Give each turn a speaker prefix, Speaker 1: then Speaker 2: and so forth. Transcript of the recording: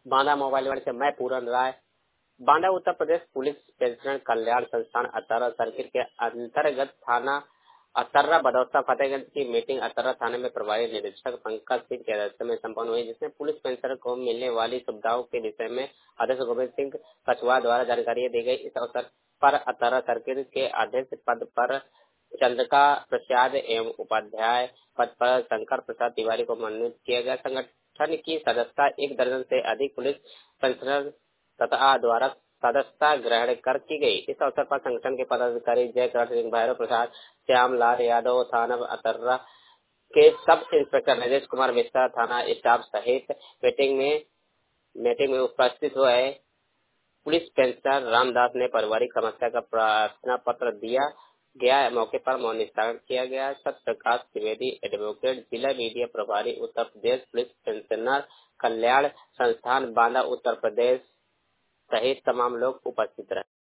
Speaker 1: Banda mobile वाले से मैं पूरन राय। बांदा उत्तर प्रदेश पुलिस पेंशनर कल्याण संस्थान अतर्रा सर्किट के अंतर्गत थाना अतर्रा बदौसा फतेहगंज की मीटिंग अतर्रा थाने में प्रभारी निरीक्षक पंकज सिंह के अध्यक्षता में संपन्न हुई, जिसमें पुलिस पेंशनर को मिलने वाली सुविधाओं के विषय में अध्यक्ष गोविंद सिंह कछुआ द्वारा जानकारी दी गई। इस अवसर पर अतर्रा सर्किट के अध्यक्ष पद पर चंद्रिका प्रसाद एवं उपाध्याय पद पर शंकर प्रसाद तिवारी को मनोनीत किया गया। संगठन की सदस्यता 1 दर्जन से अधिक पुलिस पेंशनर तथा द्वारा सदस्यता ग्रहण कर की गई। इस अवसर पर संगठन के पदाधिकारी जयकरण सिंह, भैरव प्रसाद, श्यामलाल यादव, थाना अतर्रा के सब इंस्पेक्टर नरेश कुमार मिश्रा, थाना स्टाफ सहित मीटिंग में उपस्थित हुए पुलिस पेंशनर रामदास ने पारिवारिक समस्या का प्रार्थना पत्र दिया गया। मौके पर मौन निस्तारण किया गया। सत्य प्रकाश त्रिवेदी एडवोकेट, जिला मीडिया प्रभारी उत्तर प्रदेश पुलिस पेंशनर कल्याण संस्थान बांदा उत्तर प्रदेश सहित तमाम लोग उपस्थित रहे।